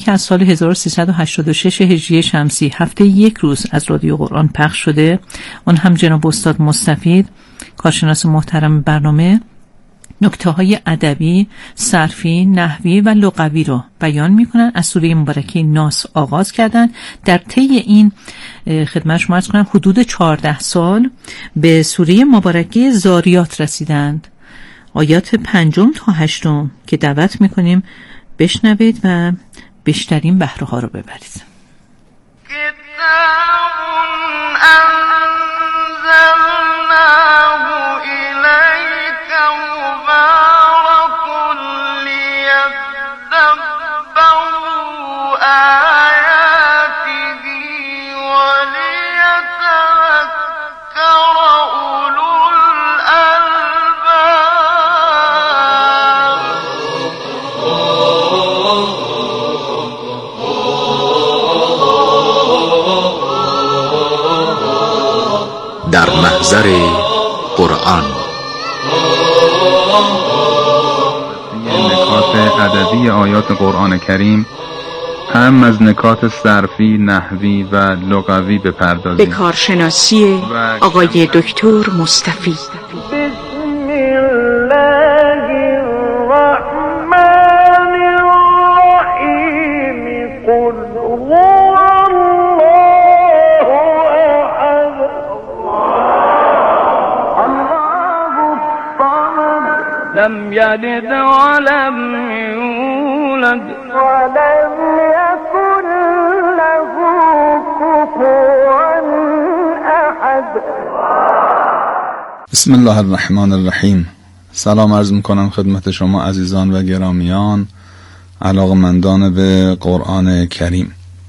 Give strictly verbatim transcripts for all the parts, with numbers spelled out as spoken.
که از سال هزار و سیصد و هشتاد و شش هجری شمسی هفته یک روز از رادیو قرآن پخش شده، اون هم جناب استاد مستفید کارشناس محترم برنامه نکته‌های ادبی، صرفی، نحوی و لغوی رو بیان می‌کنن. از سوره مبارکه ناس آغاز کردن. در طی این خدمت شما عرض کنم حدود چهارده سال به سوره مبارکه زاریات رسیدند، آیات پنجم تا هشتم که دعوت می‌کنیم بشنوید و بیشترین بهره ها رو ببرید. در محضر قرآن نکات ادبی آیات قرآن کریم هم از نکات صرفی، نحوی و لغوی بپردازیم. به کارشناسی آقای دکتر مستفید. لم يلد ولم يولد ولم يكن له كفوا أحد. بسم الله الرحمن الرحیم. سلام عرض میکنم خدمت شما عزیزان و گرامیان علاقمندان به قرآن کریم.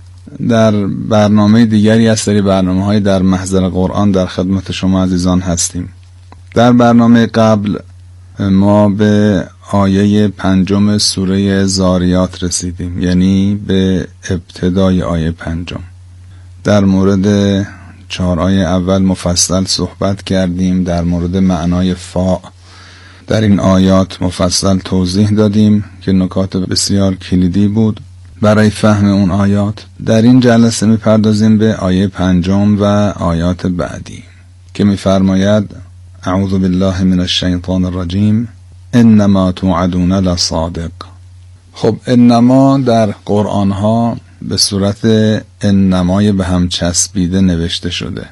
در برنامه دیگری از سری برنامه‌های در محضر قرآن در خدمت شما عزیزان هستیم. در برنامه قبل ما به آیه پنجم سوره زاریات رسیدیم، یعنی به ابتدای آیه پنجم. در مورد چهار آیه اول مفصل صحبت کردیم، در مورد معنای فا در این آیات مفصل توضیح دادیم که نکات بسیار کلیدی بود برای فهم اون آیات. در این جلسه میپردازیم به آیه پنجم و آیات بعدی که میفرماید اعوذ بالله من الشیطان الرجیم انما توعدون لصادق. خب انما در قرآن ها به صورت انمای به هم چسبیده نوشته شده.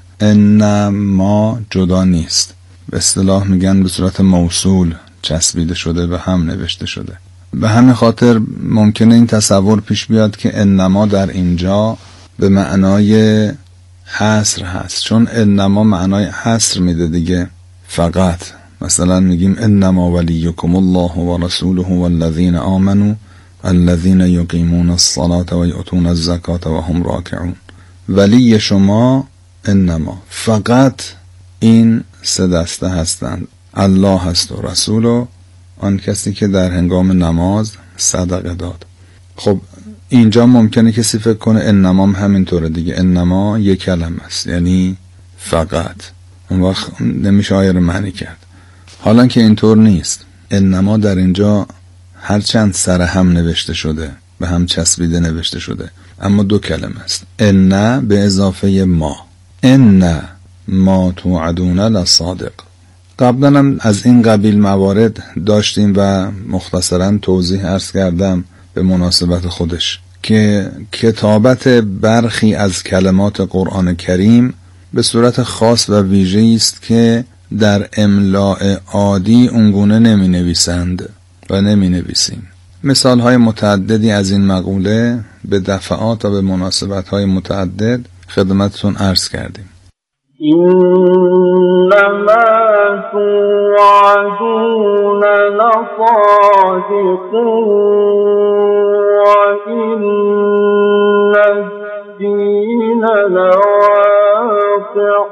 انما جدا نیست، به اصطلاح میگن به صورت موصول چسبیده شده، به هم نوشته شده. به همین خاطر ممکنه این تصور پیش بیاد که انما در اینجا به معنای حصر هست، چون انما معنای حصر میده دیگه. فقط مثلا میگیم انما ولیکم الله و رسوله والذین آمنوا الذین یقیمون الصلاة و یؤتون الزکاة و هم راکعون. ولی شما انما فقط این سه دسته هستند، الله هست و رسول و آن کسی که در هنگام نماز صدقه داد. خب اینجا ممکنه کسی فکر کنه انما هم همینطوره دیگه، انما یک کلمه است یعنی فقط، اون وقت نمیشه آیه رو معنی کرد. حالا که اینطور نیست، انما در اینجا هرچند سر هم نوشته شده، به هم چسبیده نوشته شده، اما دو کلمه است. ان به اضافه ما، ان ما توعدون لصادق. قبلا هم از این قبیل موارد داشتیم و مختصرا توضیح عرض کردم به مناسبت خودش که کتابت برخی از کلمات قرآن کریم به صورت خاص و ویژه‌ای است که در املاء عادی اونگونه نمی نویسند و نمی نویسیم. مثال های متعددی از این مقوله به دفعات و به مناسبت های متعدد خدمتتون عرض کردیم. انما توعدون لصادق و این الدین لواقع.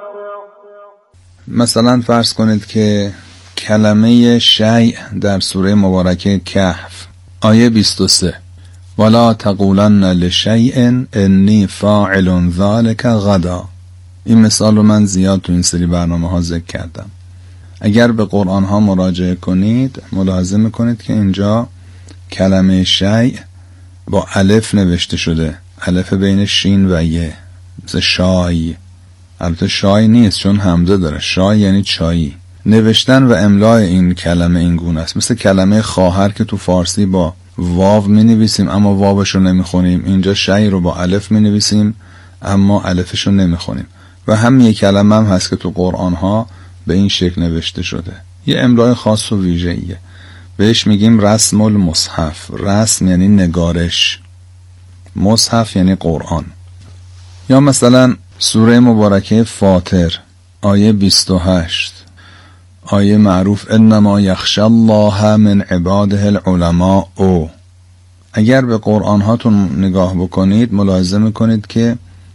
مثلا فرض کنید که کلمه شیء در سوره مبارکه کهف آیه بیست و سه ولا تقولن لشیء انی فاعل ذلک غدا. این مثال رو من زیاد تو این سری برنامه ها ذکر کردم. اگر به قرآن ها مراجعه کنید ملاحظه میکنید که اینجا کلمه شیء با الف نوشته شده، الف بین شین و یه، مثل شای. البته شای نیست چون همزه داره، شای یعنی چایی. نوشتن و املای این کلمه این گونه است، مثل کلمه خواهر که تو فارسی با واو می نویسیم اما واوش رو نمی خونیم، اینجا شای رو با الف می نویسیم اما الفش رو نمی خونیم. و هم یک کلمه هم هست که تو قرآن ها به این شکل نوشته شده، یه املای خاص و ویژه‌ایه، بهش میگیم رسم المصحف. رسم یعنی نگارش، مصحف یعنی قرآن. یا مثلا سوره مبارکه فاطر آیه بیست و هشت، آیه معروف انما یخشی الله من عباده العلماء. او اگر به قرآن هاتون نگاه بکنید ملاحظه میکنید که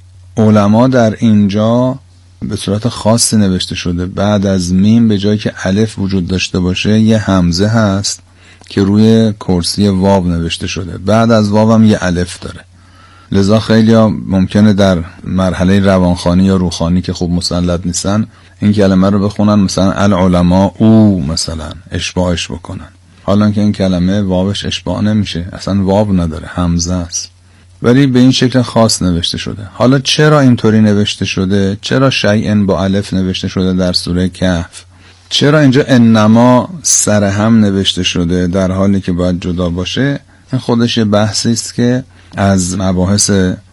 علما در اینجا به صورت خاصی نوشته شده. بعد از میم به جایی که الف وجود داشته باشه یه همزه هست که روی کرسی واو نوشته شده، بعد از واو هم یه الف داره. لذا خیلی ها ممکنه در مرحله روانخوانی یا روحانی که خوب مسلط نیستن این کلمه رو بخونن مثلا العلماء او، مثلا اشباهش بکنن، حالا که این کلمه واوش اشباه نمیشه، اصلا واو نداره، همزه است، ولی به این شکل خاص نوشته شده. حالا چرا اینطوری نوشته شده؟ چرا شیئن با الف نوشته شده در سوره کهف؟ چرا اینجا انما سر هم نوشته شده در حالی که باید جدا باشه؟ این خودش بحثی است که از مباحث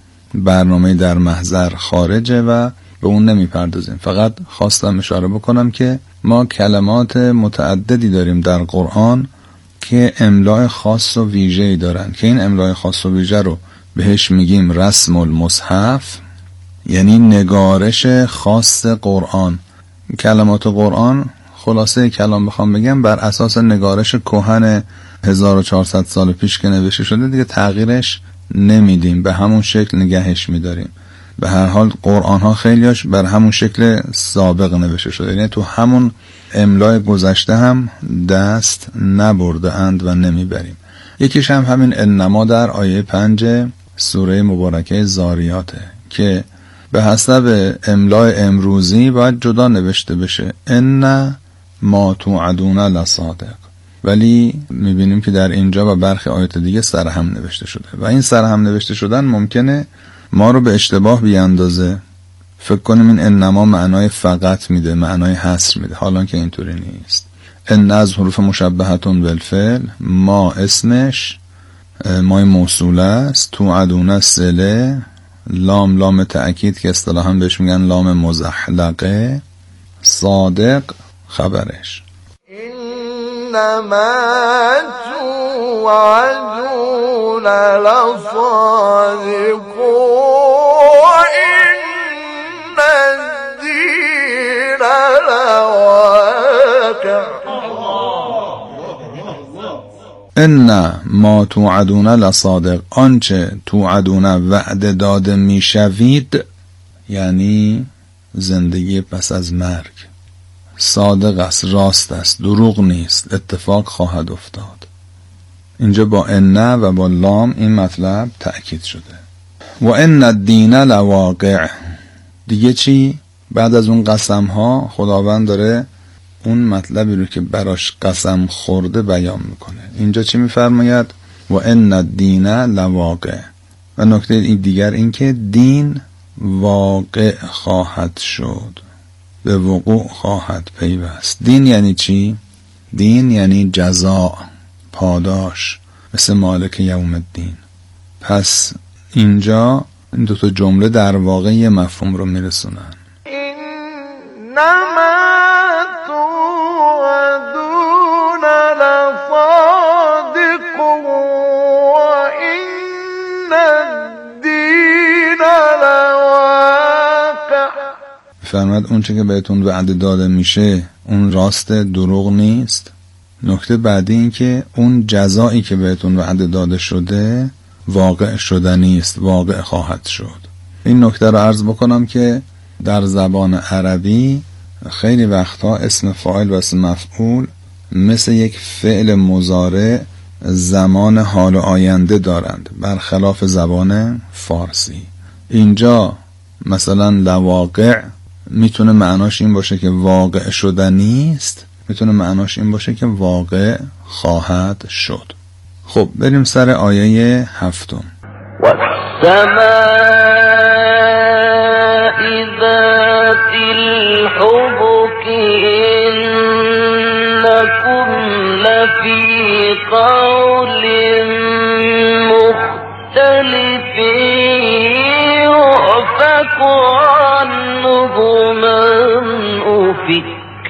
برنامه در محضر خارجه و به اون نمیپردازیم. فقط خواستم اشاره بکنم که ما کلمات متعددی داریم در قرآن که املاء خاص و ویژه‌ای دارن که این املاء خاص و ویژه رو بهش میگیم رسم المصحف، یعنی نگارش خاص قرآن. کلمات قرآن خلاصه کلام بخوام بگم بر اساس نگارش کهن هزار و چهارصد سال پیش که نوشته شده دیگه تغییرش نمیدیم، به همون شکل نگهش میداریم. به هر حال قرآن ها خیلیاش بر همون شکل سابق نوشته شده، یعنی تو همون املای گذشته هم دست نبرده اند و نمیبریم. یکیش هم همین انما در آیه پنج سوره مبارکه زاریاته که به حسب املای امروزی باید جدا نوشته بشه، ان ما توعدون لصادق، ولی میبینیم که در اینجا و برخی آیات دیگه سرهم نوشته شده و این سرهم نوشته شدن ممکنه ما رو به اشتباه بیاندازه، فکر کنیم این انما معنای فقط میده، معنای حصر میده، حالا که اینطوری نیست. ان از حروف مشبهتون بالفعل، ما اسمش، ما موصوله است، توعدون صله، لام لام تأکید که اصطلاحاً بهش میگن لام مزحلقه، صادق خبرش. انما توعدون لصادق وان الدین لواقع. ان ما توعدون لصادق، آنچه توعدون وعده داده میشوید یعنی زندگی پس از مرگ، صادق است، راست است، دروغ نیست، اتفاق خواهد افتاد. اینجا با ان و با لام این مطلب تأکید شده. و ان الدین لواقع، دیگه چی؟ بعد از اون قسم ها خداوند داره اون مطلبی رو که براش قسم خورده بیان میکنه. اینجا چی میفرماید؟ و ان الدین لواقع. و نکته این دیگر این که دین واقع خواهد شد، به وقوع خواهد پیوست. دین یعنی چی؟ دین یعنی جزا، پاداش، مثل مالک یوم الدین. پس اینجا این دوتا جمله در واقع یه مفهوم رو میرسونن. انما توعدون لصادق وان الدین لواقع. فرمود اون چه که بهتون وعده داده میشه اون راست، دروغ نیست. نکته بعدی این که اون جزایی که بهتون وعده داده شده واقع شدنی است، واقع خواهد شد. این نکته رو عرض بکنم که در زبان عربی خیلی وقتها اسم فاعل و اسم مفعول مثل یک فعل مضارع زمان حال آینده دارند، برخلاف زبان فارسی. اینجا مثلا لواقع میتونه معناش این باشه که واقع شدنی است، میتونه معناش این باشه که واقع خواهد شد. خب بریم سر آیه هفتم. و السماء ذات الحبك انکم لفی قول مختلف یؤفک عنه من أفک.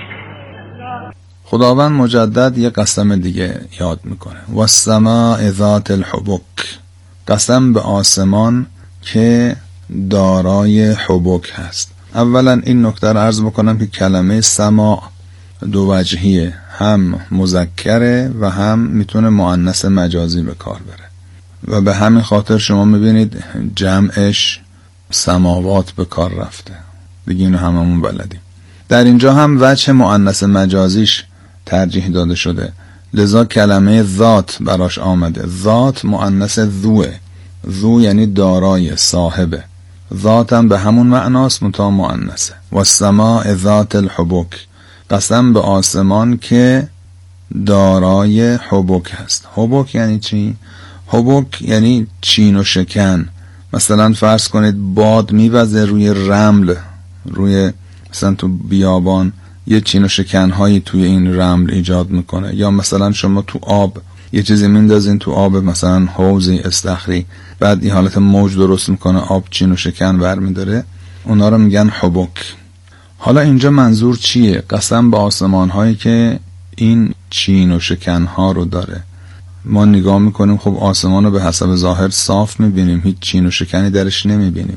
خداوند مجدد یه قسم دیگه یاد میکنه. و السماء ذات الحبک، قسم به آسمان که دارای حبک هست. اولا این نکته رو عرض بکنم که کلمه سماع دو وجهیه، هم مذکره و هم میتونه مؤنث مجازی به کار بره و به همین خاطر شما میبینید جمعش سماوات به کار رفته دیگه، اینو هممون بلدیم. در اینجا هم وجه مؤنث مجازیش ترجیح داده شده، لذا کلمه ذات براش آمده. ذات مؤنث ذوه، ذو یعنی دارای، صاحبه. ذات هم به همون معناست منتها مؤنثه. و السماء ذات الحبک، قسم به آسمان که دارای حبک هست. حبک یعنی چی؟ حبک یعنی چین و شکن. مثلا فرض کنید باد میوزه روی رمل، روی مثلا تو بیابان یه چین و شکنهایی توی این رمل ایجاد میکنه، یا مثلا شما تو آب یه چیزی میندازین تو آب، مثلا حوضی، استخری، بعد این حالت موج درست میکنه، آب چین و شکن برمیداره، اونا رو میگن حبک. حالا اینجا منظور چیه؟ قسم به آسمان هایی که این چین و شکن ها رو داره. ما نگاه میکنیم خب آسمان رو به حسب ظاهر صاف میبینیم، هیچ چین و شکنی درش نمیبینیم.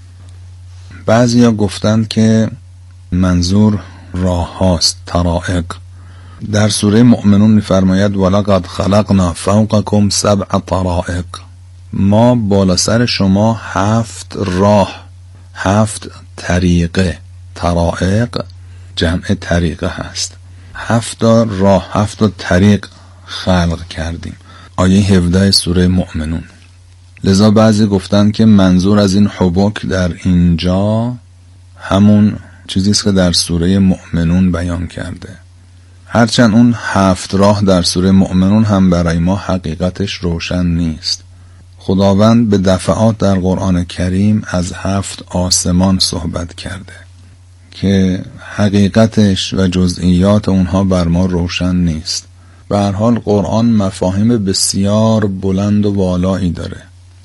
بعضی ها گفتند که منظور راه هاست، طرائق. در سوره مؤمنون میفرماید ولقد خلقنا فوقکم سبع طرائق، ما بالا سر شما هفت راه، هفت طریقه. طرائق جمع طریقه هست، هفت راه، هفت طریق خلق کردیم. آیه هفده سوره مؤمنون. لذا بعضی گفتن که منظور از این حبک در اینجا همون چیزی است که در سوره مؤمنون بیان کرده، هرچند اون هفت راه در سوره مؤمنون هم برای ما حقیقتش روشن نیست. خداوند به دفعات در قرآن کریم از هفت آسمان صحبت کرده که حقیقتش و جزئیات اونها بر ما روشن نیست. به هر حال قرآن مفاهیم بسیار بلند و بالایی داره،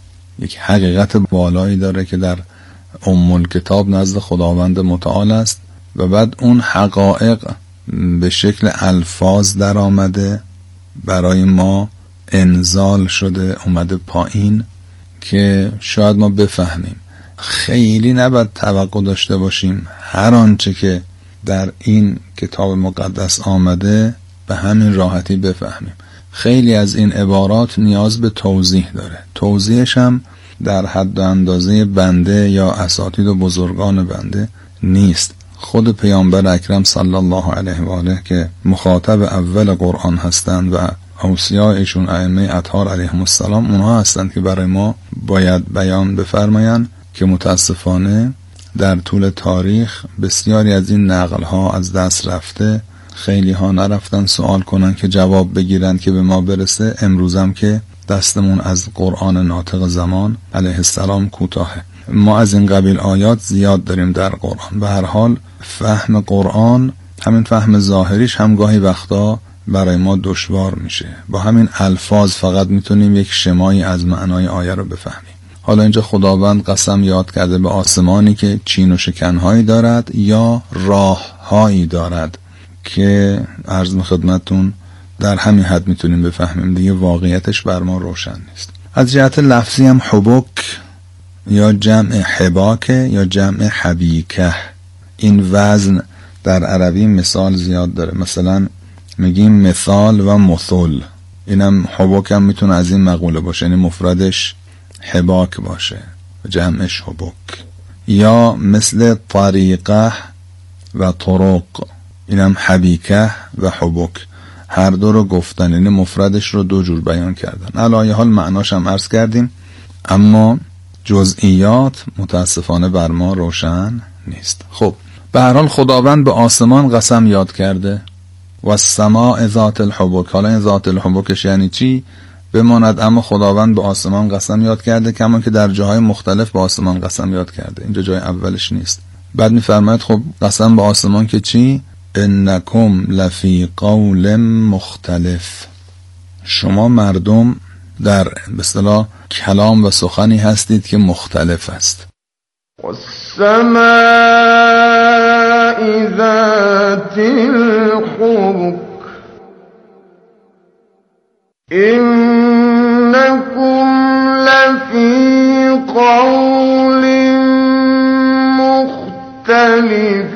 یک حقیقت بالایی داره که در ام الکتاب نزد خداوند متعال است و بعد اون حقایق به شکل الفاظ در آمده برای ما انزال شده، اومده پایین که شاید ما بفهمیم. خیلی نباید توقع داشته باشیم هر آنچه که در این کتاب مقدس آمده به همین راحتی بفهمیم. خیلی از این عبارات نیاز به توضیح داره، توضیحش هم در حد و اندازه بنده یا اساتید و بزرگان بنده نیست. خود پیامبر اکرم صلی الله علیه و آله که مخاطب اول قرآن هستند و اوصیایشون ائمه اطهار علیهم السلام، اونها هستند که برای ما باید بیان بفرمایند که متاسفانه در طول تاریخ بسیاری از این نقل ها از دست رفته. خیلی ها نرفتن سوال کنن که جواب بگیرن که به ما برسه. امروزم که دستمون از قرآن ناطق زمان علیه السلام کوتاهه. ما از این قبیل آیات زیاد داریم در قرآن. به هر حال فهم قرآن، همین فهم ظاهریش هم گاهی وقتا برای ما دشوار میشه. با همین الفاظ فقط میتونیم یک شمایی از معنای آیه رو بفهمیم. حالا اینجا خداوند قسم یاد کرده به آسمانی که چین و شکنهایی دارد یا راههایی دارد که عرض خدمتون در همین حد میتونیم بفهمیم، دیگه واقعیتش بر ما روشن نیست. از جهت لفظی هم حبک یا جمع حباکه یا جمع حبیکه، این وزن در عربی مثال زیاد داره. مثلا میگیم مثال و مثل، اینم حبک هم میتونه از این مقوله باشه، یعنی مفردش حباک باشه و جمعش حبک. یا مثل طریقه و طرق، اینم حبیکه و حبک، هر دو رو گفتن، یعنی مفردش رو دو جور بیان کردن. علاوه حال معناش هم عرض کردیم، اما جزئیات متاسفانه بر ما روشن نیست. خب به هر حال خداوند به آسمان قسم یاد کرده و السماء ذات الحبک. حالا این ذات الحبکش یعنی چی؟ بماند، اما خداوند به آسمان قسم یاد کرده، کما که در جاهای مختلف به آسمان قسم یاد کرده. اینجا جای اولش نیست. بعد میفرماید خب قسم به آسمان که چی؟ انکم لفی قول مختلف، شما مردم در به اصطلاح کلام و سخنی هستید که مختلف است. والسماء ذات الحبك إنكم لفي قول مختلف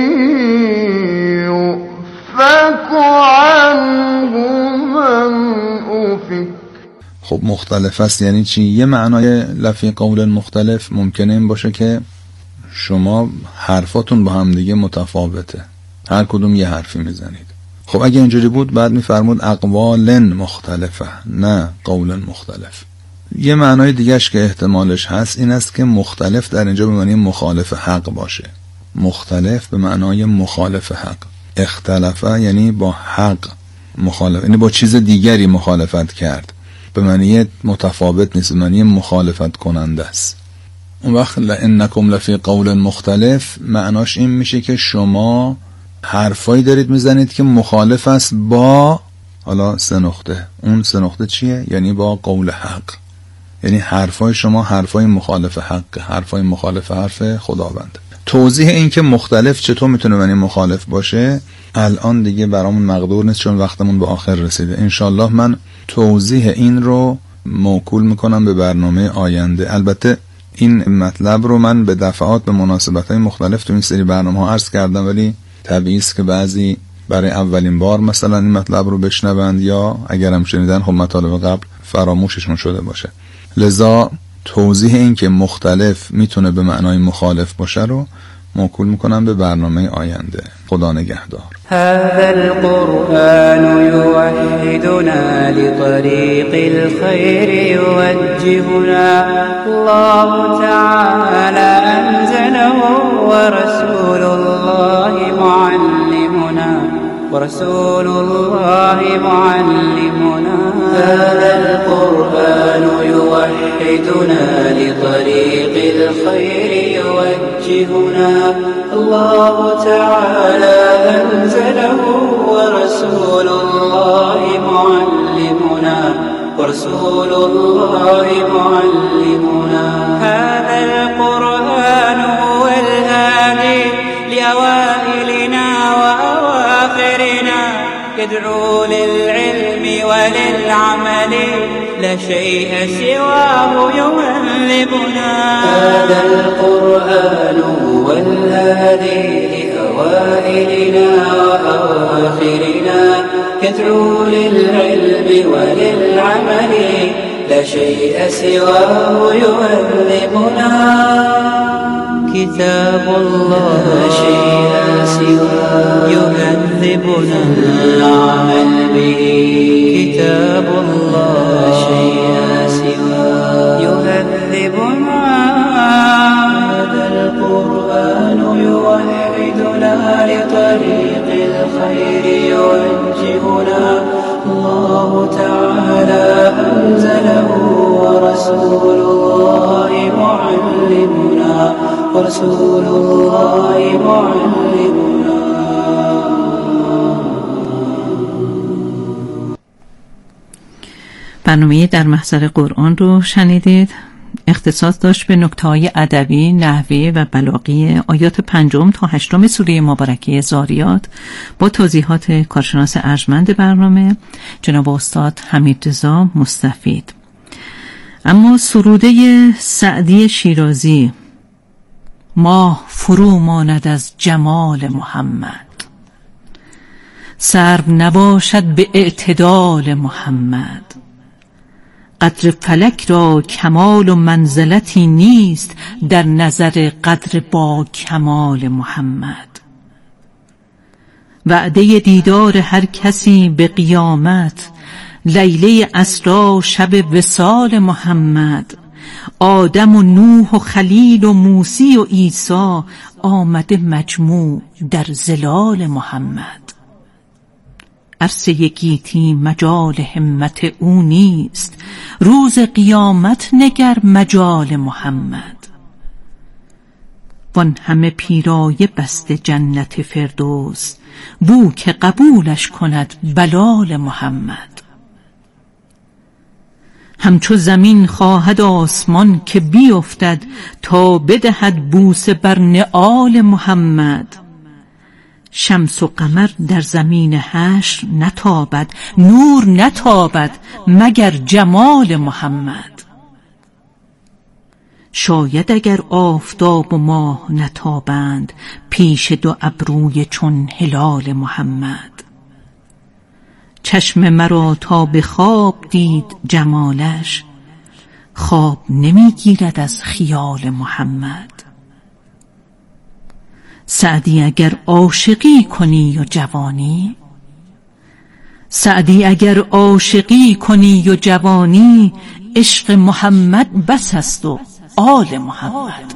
يؤفك عنه من أفك. خب مختلف است یعنی چی؟ یه معنای لفی قول مختلف ممکنه این باشه که شما حرفاتون با هم دیگه متفاوته، هر کدوم یه حرفی میزنید. خب اگه اینجوری بود بعد میفرمود اقوال مختلفه، نه قول مختلف. یه معنای دیگهش که احتمالش هست این است که مختلف در اینجا به معنی مخالف حق باشه. مختلف به معنای مخالف حق. اختلفه یعنی با حق مخالف، یعنی با چیز دیگری مخالفت کرد، به معنی متفاوت نیست، به معنی مخالفت کننده است. اون وقت انکم لفی قول مختلف معناش این میشه که شما حرفایی دارید میزنید که مخالف است با حالا سه نقطه. اون سه نقطه چیه؟ یعنی با قول حق. یعنی حرفای شما حرفای مخالف حق، حرفای مخالف حرف خداوند. توضیح این که مختلف چطور میتونه معنی مخالف باشه الان دیگه برامون مقدور نیست چون وقتمون به آخر رسیده. انشالله من توضیح این رو موکول میکنم به برنامه آینده. البته این مطلب رو من به دفعات به مناسبت‌های مختلف تو این سری برنامه‌ها عرض کردم، ولی طبیعی است که بعضی برای اولین بار مثلا این مطلب رو بشنوند یا اگر هم شنیدن خب مطالب قبل فراموششون شده باشه. لذا توضیح این که مختلف میتونه به معنای مخالف باشه رو موکول میکنم به برنامه آینده. خدا نگهدار. هذا القرآن يوحدنا لطريق الخير يوجهنا الله تعالى أنزله ورسول الله معلمنا ورسول الله معلمنا. هذا القرآن يوحدنا لطريق الخير يوجهنا الله تعالى أنزله ورسول الله معلمنا ورسول الله معلمنا. هذا القرآن هو الهادي لأوائلنا وأواخرنا يدعو للعلم وللعمل لا شيء سواه يهذبنا. هذا القرآن هو الهادي لأوائلنا وأواخرنا يدعو للعلم وللعمل لا شيء سواه يهذبنا. كتاب الله لا شيء سواه يهذبنا العمل به. كتاب الله لا شيء سواه يهذبنا. هذا القرآن يوحدنا لطريق الخير يوجهنا الله تعالى أنزله ورسول الله معلمنا ورسول الله معلمنا. برنامه در محضر قرآن رو شنیدید. اختصاص داشت به نکته‌های ادبی، نحوی و بلاغی آیات پنجم تا هشتم سوره مبارکه ذاریات با توضیحات کارشناس ارجمند برنامه جناب استاد حمیدرضا مستفید. اما سروده سعدی شیرازی ماه فرو ماند از جمال محمد، سرب نباشد به اعتدال محمد، قدر فلک را کمال و منزلتی نیست در نظر قدر با کمال محمد. وعده دیدار هر کسی به قیامت، لیله اسری شب وصال محمد، آدم و نوح و خلیل و موسی و عیسی آمده مجموع در ظلال محمد. عرصه گیتی مجال همت او نیست، روز قیامت نگر مجال محمد. وان همه پیرایه بسته جنت فردوس، بو که قبولش کند بلال محمد. همچو زمین خواهد آسمان که بیفتد، تا بدهد بوسه بر نعال محمد. شمس و قمر در زمین حشر نتابد، نور نتابد مگر جمال محمد. شاید اگر آفتاب و ماه نتابند، پیش دو ابروی چون هلال محمد. چشم مرا تا به خواب دید جمالش، خواب نمیگیرد از خیال محمد. سعدی اگر عاشقی کنی و جوانی، سعدی اگر عاشقی کنی و جوانی، عشق محمد بس است و آل محمد.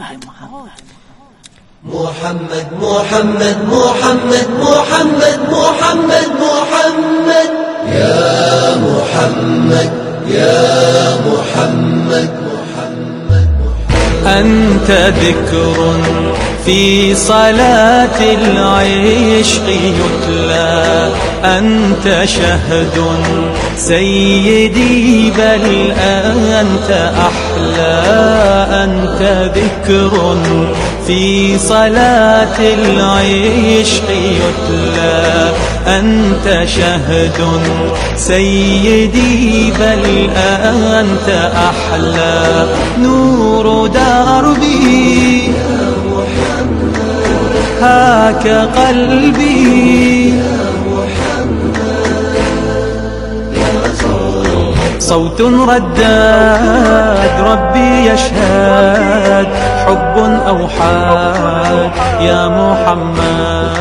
محمد محمد محمد محمد محمد محمد يا محمد يا محمد محمد أنت ذكر في صلاة العشق يتلى، أنت شهد سيدي بل أنت أحلى. أنت ذكر في صلاة العشق يتلى، أنت شهد سيدي بل أنت أحلى. نور دربي هاك قلبي، صوت رداد ربي يشهد، حب أوحاد يا محمد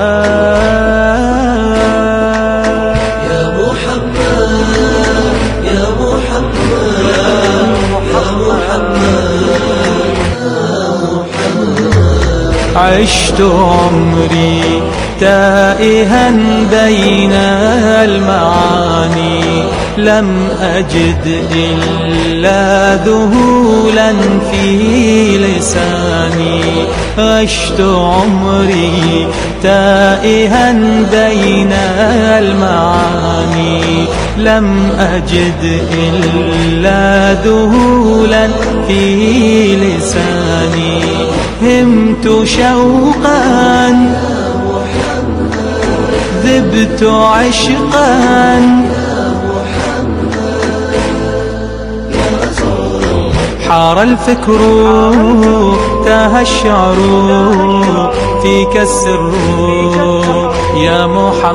يا محمد يا محمد يا محمد. عشت عمري تائها بين المعاني، لم أجد إلا ذهولا في لساني. عشت عمري تائها بين المعاني، لم أجد إلا ذهولا في لساني. همت شوقا ذبت عشقا، حار الفكر تاه الشعر فيك السر يا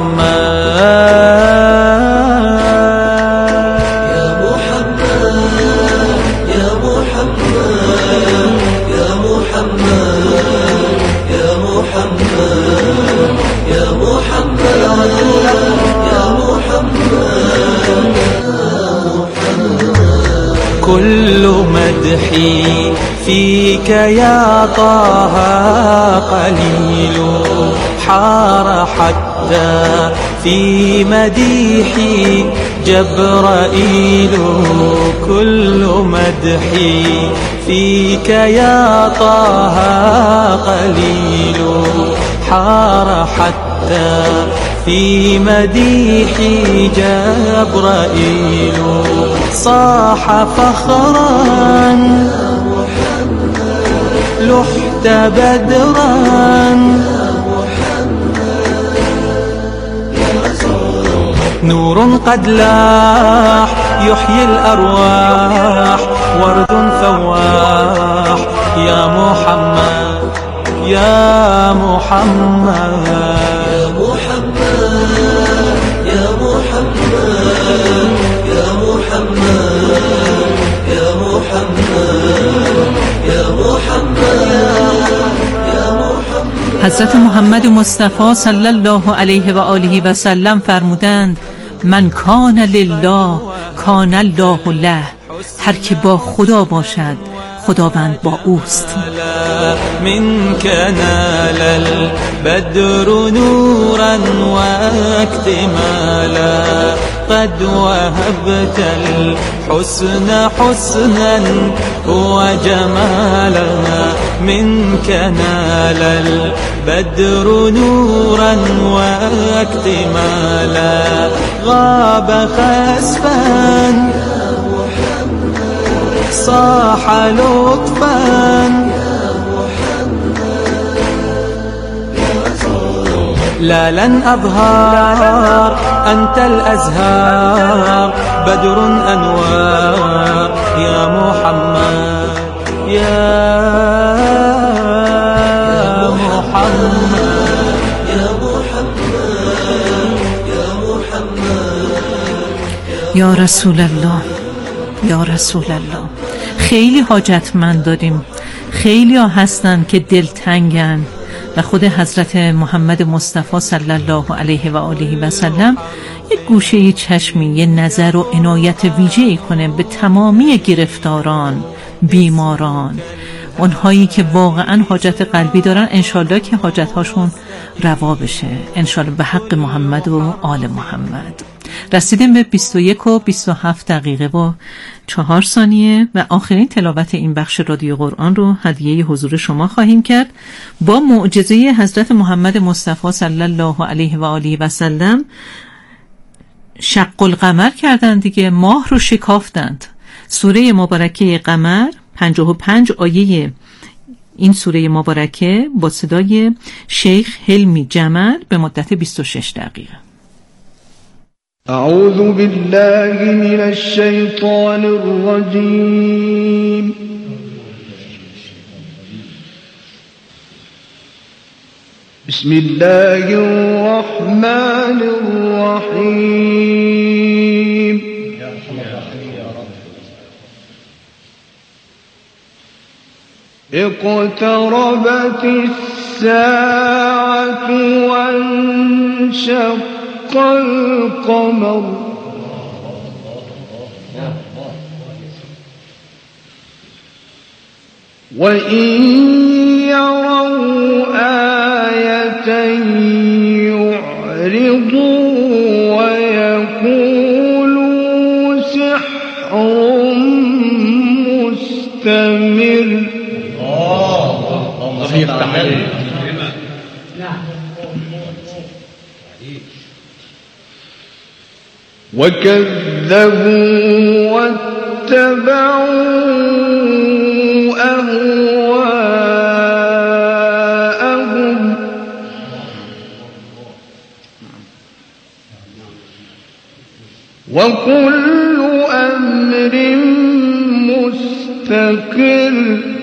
محمد يا محمد يا محمد يا محمد يا محمد يا محمد يا محمد. كل مدحي فيك يا طه قليل، حار حتى في مديحي جبرائيل. كل مدحي فيك يا طه قليل، حار حتى في مديحي جبرائيل. صاح فخرا لحت بدرا، نور قد لاح يحيي الأرواح، ورد فواح يا محمد يا محمد يا محمد يا محمد يا محمد يا محمد يا محمد يا محمد. حضرت محمد مصطفی صلی الله علیه و آله و سلم فرمودند: من کان لله کان الله له. هر که با خدا باشد خداوند با اوست. من كنال البدر نورا واكتمالا قد وهبت الحسن حسنا وجمالا من كنال البدر نورا واكتمالا غاب خسفا صاح لطفا لا لن أظهر أنت الأزهار بدر أنوار يا محمد يا محمد يا محمد يا محمد یا رسول الله یا رسول الله. خیلی حاجتمند داریم، خیلی ها هستن که دلتنگن و خود حضرت محمد مصطفی صلی الله علیه و آله و سلم یک گوشه چشمی، یه نظر و عنایت ویژه‌ای کنه به تمامی گرفتاران، بیماران، اونهایی که واقعا حاجت قلبی دارن. انشالله که حاجتهاشون روا بشه، انشالله به حق محمد و آل محمد. رسیدیم به بیست و یک و بیست و هفت دقیقه و چهار ثانیه و آخرین تلاوت این بخش رادیو قرآن رو هدیه حضور شما خواهیم کرد با معجزه حضرت محمد مصطفی صلی الله علیه و آله و سلم. شق القمر کردن دیگه، ماه رو شکافتند. سوره مبارکه قمر پنجاه و پنج آیه این سوره مبارکه با صدای شیخ حلمی جمل به مدت بیست و شش دقیقه. أعوذ بالله من الشيطان الرجيم. بسم الله الرحمن الرحيم. اقتربت الساعة وانشق القمر وإن يروا آية يعرضوا ويقولوا سحر مستمر. وكذبوا واتبعوا أهواءهم وكل أمر مستقر.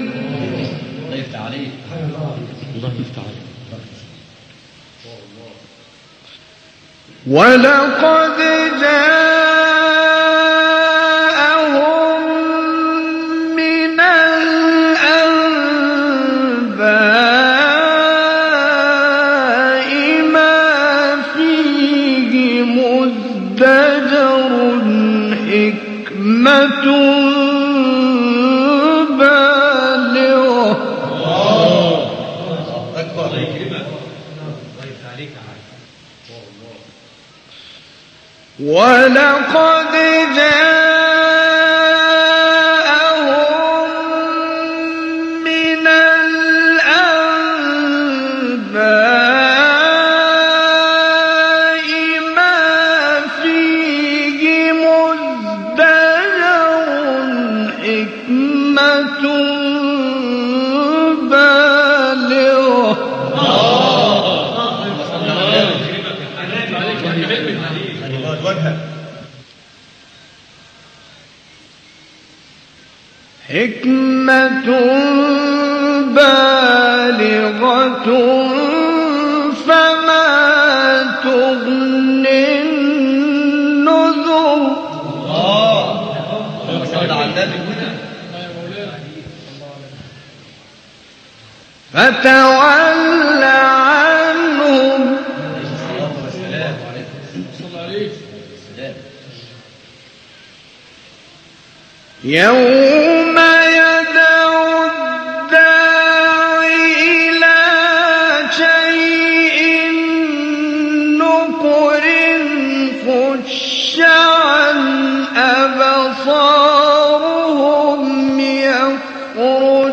ولقد جاءهم من الأنباء ما فيه مزدجر حكمة بالغة. ولقد جاءهم من الأنباء ما فيه مزدجر حكمة بالغة. حكمة بالغة فما تغني النذر. فتول عنهم يوم